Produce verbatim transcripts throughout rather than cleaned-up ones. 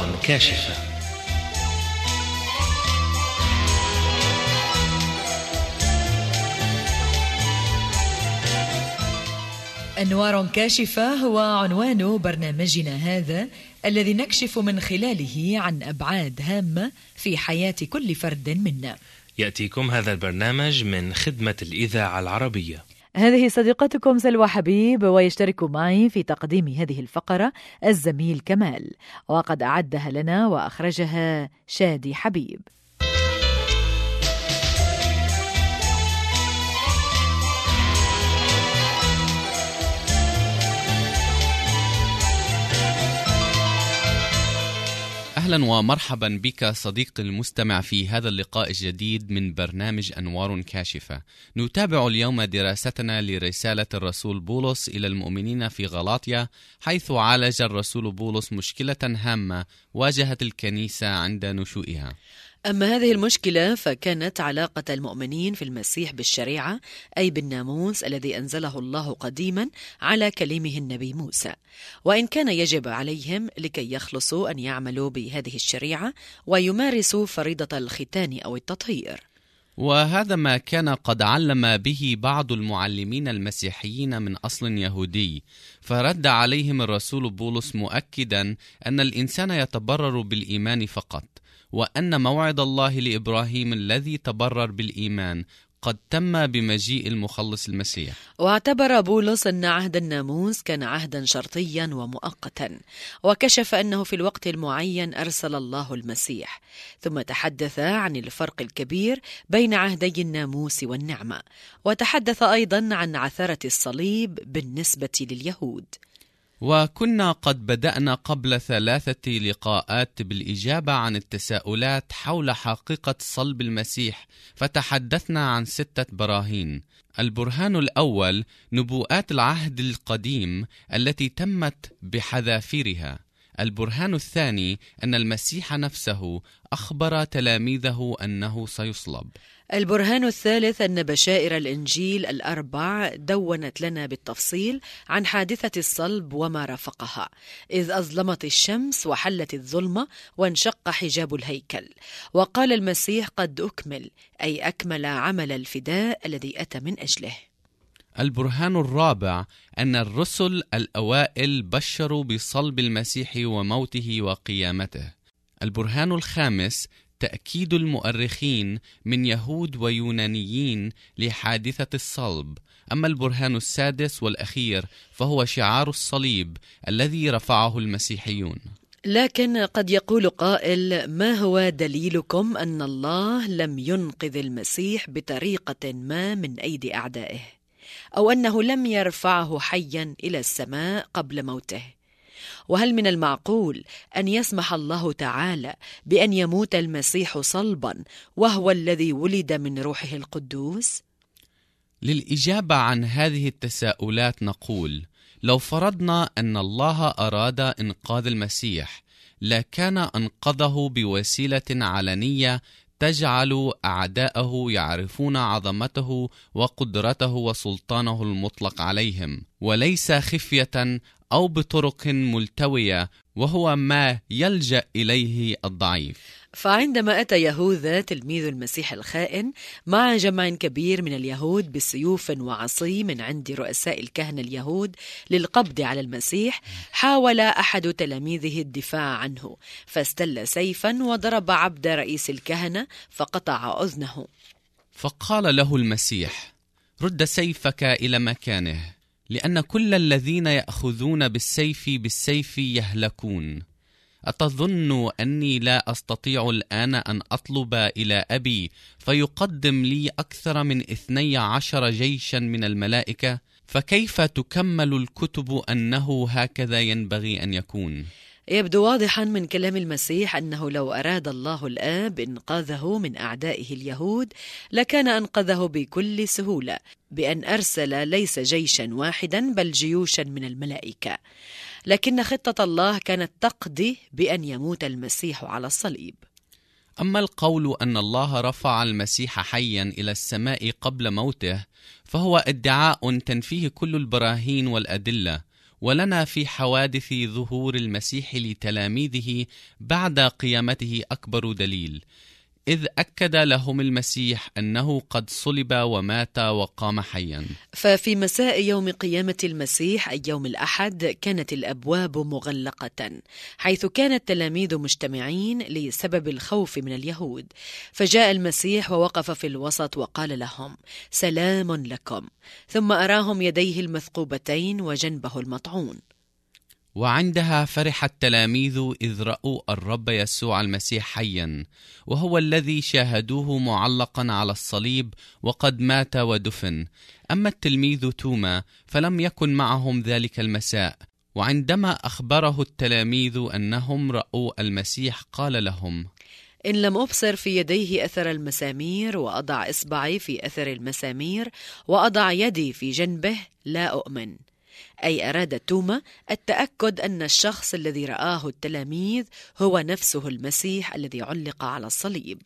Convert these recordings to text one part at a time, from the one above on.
أنوار كاشفة. أنوار كاشفة هو عنوان برنامجنا هذا، الذي نكشف من خلاله عن أبعاد هامة في حياة كل فرد منا. يأتيكم هذا البرنامج من خدمة الإذاعة العربية. هذه صديقتكم سلوى حبيب، ويشترك معي في تقديم هذه الفقرة الزميل كمال، وقد أعدها لنا وأخرجها شادي حبيب. أهلا ومرحبا بك صديقي المستمع في هذا اللقاء الجديد من برنامج أنوار كاشفة. نتابع اليوم دراستنا لرسالة الرسول بولس إلى المؤمنين في غلاطيا، حيث عالج الرسول بولس مشكلة هامة واجهت الكنيسة عند نشوئها. أما هذه المشكلة فكانت علاقة المؤمنين في المسيح بالشريعة، أي بالناموس الذي أنزله الله قديما على كليمه النبي موسى، وإن كان يجب عليهم لكي يخلصوا أن يعملوا بهذه الشريعة ويمارسوا فريضة الختان أو التطهير. وهذا ما كان قد علم به بعض المعلمين المسيحيين من أصل يهودي، فرد عليهم الرسول بولس مؤكدا أن الإنسان يتبرر بالإيمان فقط، وأن موعد الله لإبراهيم الذي تبرر بالإيمان قد تم بمجيء المخلص المسيح. واعتبر بولس أن عهد الناموس كان عهدا شرطيا ومؤقتا، وكشف أنه في الوقت المعين أرسل الله المسيح، ثم تحدث عن الفرق الكبير بين عهدي الناموس والنعمة، وتحدث أيضا عن عثرة الصليب بالنسبة لليهود. وكنا قد بدأنا قبل ثلاثة لقاءات بالإجابة عن التساؤلات حول حقيقة صلب المسيح، فتحدثنا عن ستة براهين. البرهان الأول نبوءات العهد القديم التي تمت بحذافيرها. البرهان الثاني أن المسيح نفسه أخبر تلاميذه أنه سيصلب. البرهان الثالث أن بشائر الإنجيل الأربع دونت لنا بالتفصيل عن حادثة الصلب وما رافقها، إذ أظلمت الشمس وحلت الظلمة وانشق حجاب الهيكل، وقال المسيح قد أكمل، أي أكمل عمل الفداء الذي أتى من أجله. البرهان الرابع أن الرسل الأوائل بشروا بصلب المسيح وموته وقيامته. البرهان الخامس تأكيد المؤرخين من يهود ويونانيين لحادثة الصلب. أما البرهان السادس والأخير فهو شعار الصليب الذي رفعه المسيحيون. لكن قد يقول قائل: ما هو دليلكم أن الله لم ينقذ المسيح بطريقة ما من أيدي أعدائه، أو أنه لم يرفعه حيا إلى السماء قبل موته؟ وهل من المعقول أن يسمح الله تعالى بأن يموت المسيح صلبا وهو الذي ولد من روحه القدوس؟ للإجابة عن هذه التساؤلات نقول: لو فرضنا أن الله أراد إنقاذ المسيح، لكان أنقذه بوسيلة علنية تجعل أعداءه يعرفون عظمته وقدرته وسلطانه المطلق عليهم، وليس خفية أو بطرق ملتوية، وهو ما يلجأ إليه الضعيف. فعندما أتى يهوذا تلميذ المسيح الخائن مع جمع كبير من اليهود بسيوف وعصي من عند رؤساء الكهنة اليهود للقبض على المسيح، حاول أحد تلاميذه الدفاع عنه، فاستل سيفا وضرب عبد رئيس الكهنة فقطع أذنه. فقال له المسيح: رد سيفك إلى مكانه، لأن كل الذين يأخذون بالسيف بالسيف يهلكون. أتظن أني لا أستطيع الآن أن أطلب إلى أبي فيقدم لي أكثر من اثني عشر جيشا من الملائكة؟ فكيف تكمل الكتب أنه هكذا ينبغي أن يكون؟ يبدو واضحا من كلام المسيح أنه لو أراد الله الآب إنقاذه من أعدائه اليهود لكان أنقذه بكل سهولة، بأن أرسل ليس جيشا واحدا بل جيوشا من الملائكة. لكن خطة الله كانت تقضي بأن يموت المسيح على الصليب. أما القول أن الله رفع المسيح حيا إلى السماء قبل موته فهو ادعاء تنفيه كل البراهين والأدلة، ولنا في حوادث ظهور المسيح لتلاميذه بعد قيامته أكبر دليل، إذ أكد لهم المسيح أنه قد صلب ومات وقام حيا. ففي مساء يوم قيامة المسيح أي يوم الأحد كانت الأبواب مغلقة، حيث كان التلاميذ مجتمعين لسبب الخوف من اليهود. فجاء المسيح ووقف في الوسط وقال لهم: سلام لكم. ثم أراهم يديه المثقوبتين وجنبه المطعون. وعندها فرح التلاميذ إذ رأوا الرب يسوع المسيح حيا، وهو الذي شاهدوه معلقا على الصليب وقد مات ودفن. أما التلميذ توما فلم يكن معهم ذلك المساء، وعندما أخبره التلاميذ أنهم رأوا المسيح قال لهم: إن لم أبصر في يديه أثر المسامير وأضع إصبعي في أثر المسامير وأضع يدي في جنبه لا أؤمن. أي أراد توما التأكد أن الشخص الذي رآه التلاميذ هو نفسه المسيح الذي علق على الصليب.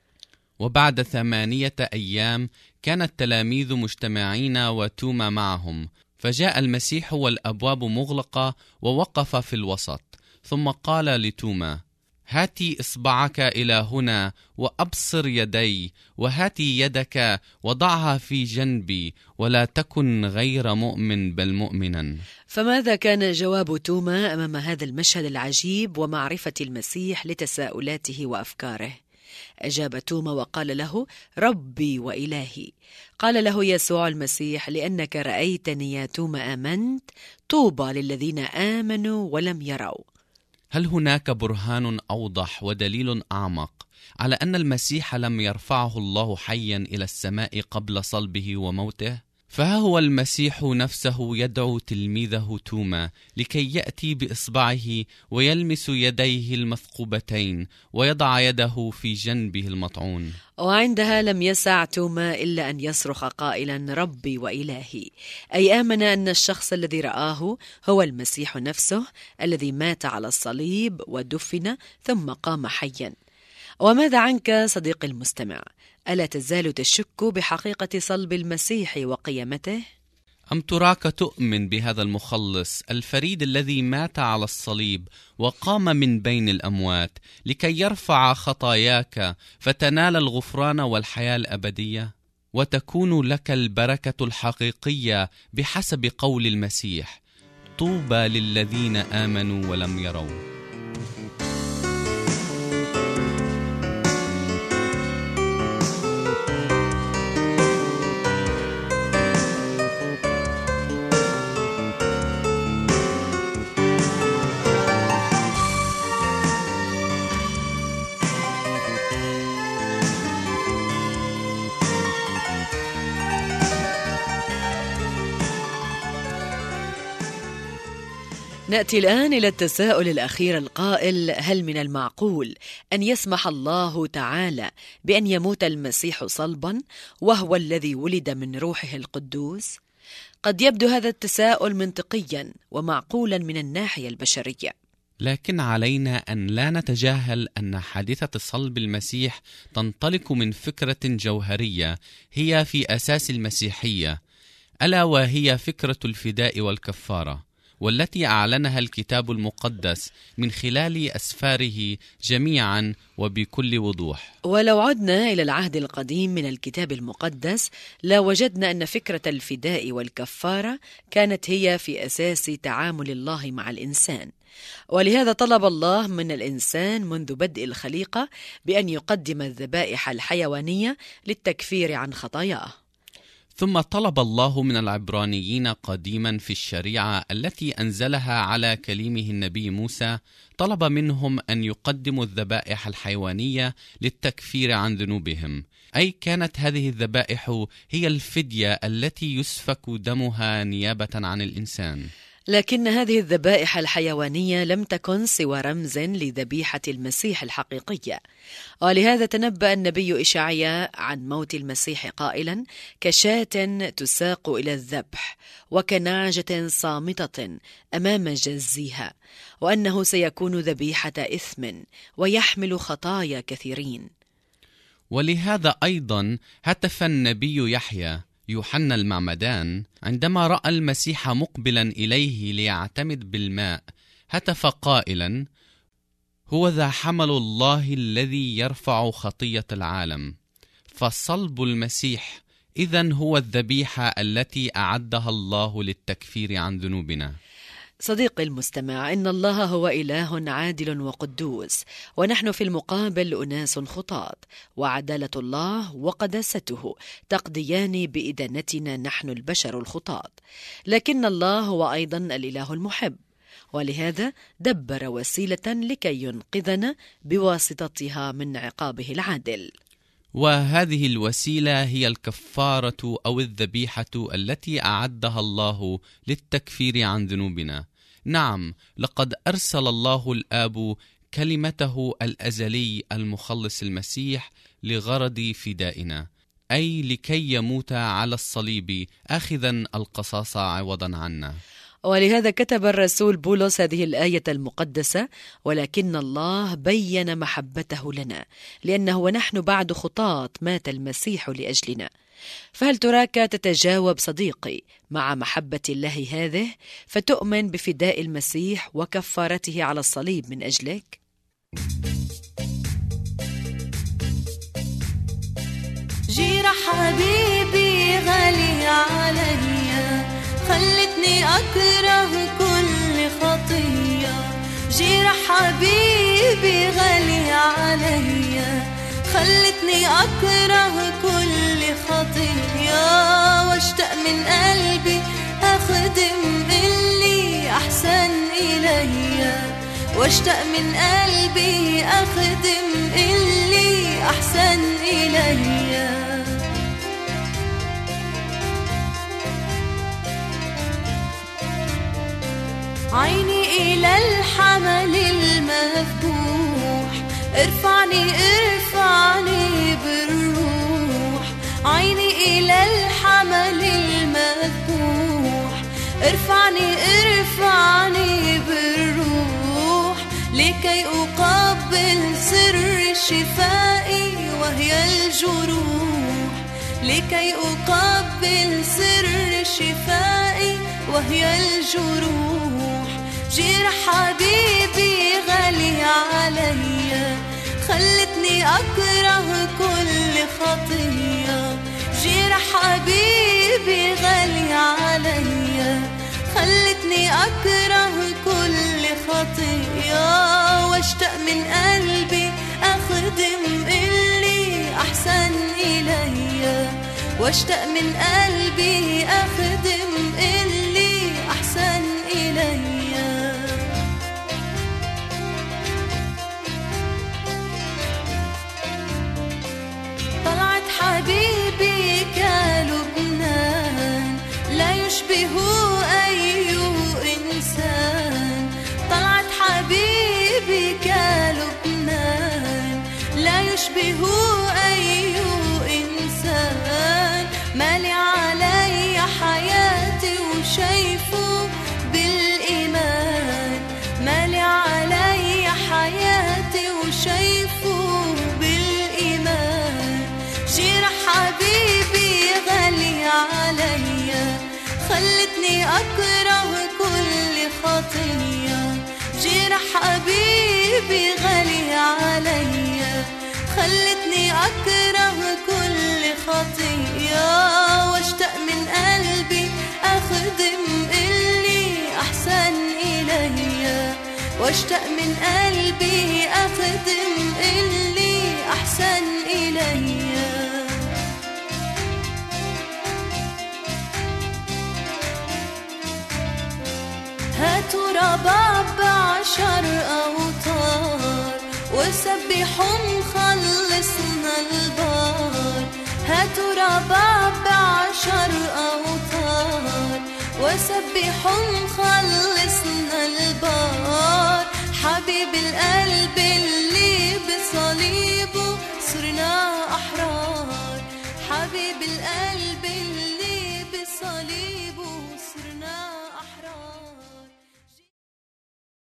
وبعد ثمانية أيام كان التلاميذ مجتمعين وتوما معهم، فجاء المسيح والأبواب مغلقة ووقف في الوسط، ثم قال لتوما: هاتي إصبعك إلى هنا وأبصر يدي، وهاتي يدك وضعها في جنبي، ولا تكن غير مؤمن بل مؤمنا. فماذا كان جواب توما أمام هذا المشهد العجيب ومعرفة المسيح لتساؤلاته وأفكاره؟ أجاب توما وقال له: ربي وإلهي. قال له يسوع المسيح: لأنك رأيتني يا توما آمنت، طوبى للذين آمنوا ولم يروا. هل هناك برهان أوضح ودليل أعمق على أن المسيح لم يرفعه الله حيا إلى السماء قبل صلبه وموته؟ فها هو المسيح نفسه يدعو تلميذه توما لكي يأتي بإصبعه ويلمس يديه المثقوبتين ويضع يده في جنبه المطعون. وعندها لم يسع توما إلا أن يصرخ قائلا: ربي وإلهي، أي آمن أن الشخص الذي رآه هو المسيح نفسه الذي مات على الصليب ودفن ثم قام حيا. وماذا عنك صديقي المستمع؟ ألا تزال تشك بحقيقة صلب المسيح وقيامته؟ أم تراك تؤمن بهذا المخلص الفريد الذي مات على الصليب وقام من بين الأموات لكي يرفع خطاياك فتنال الغفران والحياة الأبدية، وتكون لك البركة الحقيقية بحسب قول المسيح: طوبى للذين آمنوا ولم يروا. نأتي الآن إلى التساؤل الأخير القائل: هل من المعقول أن يسمح الله تعالى بأن يموت المسيح صلبا وهو الذي ولد من روحه القدوس؟ قد يبدو هذا التساؤل منطقيا ومعقولا من الناحية البشرية، لكن علينا أن لا نتجاهل أن حادثة صلب المسيح تنطلق من فكرة جوهرية هي في أساس المسيحية، ألا وهي فكرة الفداء والكفارة، والتي أعلنها الكتاب المقدس من خلال أسفاره جميعا وبكل وضوح. ولو عدنا إلى العهد القديم من الكتاب المقدس لوجدنا أن فكرة الفداء والكفارة كانت هي في أساس تعامل الله مع الإنسان، ولهذا طلب الله من الإنسان منذ بدء الخليقة بأن يقدم الذبائح الحيوانية للتكفير عن خطاياه. ثم طلب الله من العبرانيين قديما في الشريعة التي أنزلها على كليمه النبي موسى، طلب منهم أن يقدموا الذبائح الحيوانية للتكفير عن ذنوبهم، أي كانت هذه الذبائح هي الفدية التي يسفك دمها نيابة عن الإنسان. لكن هذه الذبائح الحيوانية لم تكن سوى رمز لذبيحة المسيح الحقيقية، ولهذا تنبأ النبي إشعياء عن موت المسيح قائلا: كشاة تساق إلى الذبح وكنعجة صامتة أمام جزيها، وأنه سيكون ذبيحة إثم ويحمل خطايا كثيرين. ولهذا أيضا هتف النبي يحيى يوحنا المعمدان عندما رأى المسيح مقبلا إليه ليعتمد بالماء هتف قائلا: هو ذا حمل الله الذي يرفع خطية العالم. فصلب المسيح إذن هو الذبيحة التي أعدها الله للتكفير عن ذنوبنا. صديقي المستمع، إن الله هو إله عادل وقدوس، ونحن في المقابل أناس خطاة، وعدالة الله وقداسته تقضيان بإدانتنا نحن البشر الخطاة، لكن الله هو أيضا الإله المحب، ولهذا دبر وسيلة لكي ينقذنا بواسطتها من عقابه العادل. وهذه الوسيلة هي الكفارة أو الذبيحة التي أعدها الله للتكفير عن ذنوبنا. نعم، لقد أرسل الله الآب كلمته الأزلي المخلص المسيح لغرض فدائنا، أي لكي يموت على الصليب آخذا القصاص عوضا عنا. ولهذا كتب الرسول بولس هذه الآية المقدسة: ولكن الله بين محبته لنا لأنه ونحن بعد خطاة مات المسيح لأجلنا. فهل تراك تتجاوب صديقي مع محبة الله هذه فتؤمن بفداء المسيح وكفارته على الصليب من أجلك؟ جيرة حبيبي غالي عليا، خلتني أكره كل خطية. جيرة حبيبي غالي عليا، خلتني أكره كل خطية. واشتاق من قلبي أخدم اللي أحسن إليا، واشتاق من قلبي أخدم اللي أحسن إليا. عيني إلى الحمل المذبوح، ارفعني ارفعني بالروح. عيني إلى الحمل المذبوح، ارفعني ارفعني بالروح. لكي أقبل سر شفائي وهي الجروح، لكي أقبل سر شفائي وهي الجروح. جيرة حبيبي غالي عليا، خلتني أكره كل خطية. جيرة حبيبي غالي عليا، خلتني أكره كل خطية. واشتاق من قلبي أخدم اللي أحسن إليا، واشتاق من قلبي أخدم اللي أحسن إليا. طلعت حبيبي كلبنان، لا يشبه أي إنسان. طلعت حبيبي كلبنان، لا يشبه أي إنسان. مالي علي حياتي وشايفه بالإيمان، مالي علي حياتي وشايفه بالإيمان. جيرة حبيبي غالي عليا، خلتني أكره كل خطية. جيرة حبيبي غالي عليا، خلتني أكره كل خطية. واشتاق من قلبي أخدم اللي أحسن إليا، واشتاق من قلبي أخدم اللي أحسن إليا. هاتوا رباب عشر أوتار، وسبحوا مخلصنا البار. هاتوا رباب عشر أوتار، وسبحوا مخلصنا البار.